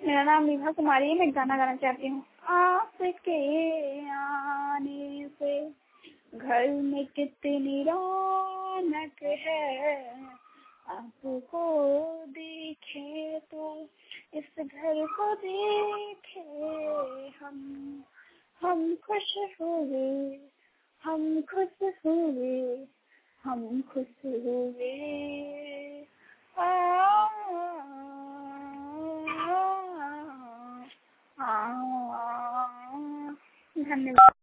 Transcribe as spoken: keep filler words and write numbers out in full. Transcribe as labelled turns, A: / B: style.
A: मेरा नाम मीना कुमारी है। मैं गाना गाना चाहती हूँ। आपके आने से घर में कितनी रौनक है, आपको देखे तो इस घर को देखे हम हम खुश हुए, हम खुश हुए, हम खुश हुए। आ, आ, आ, आ, धन्यवाद।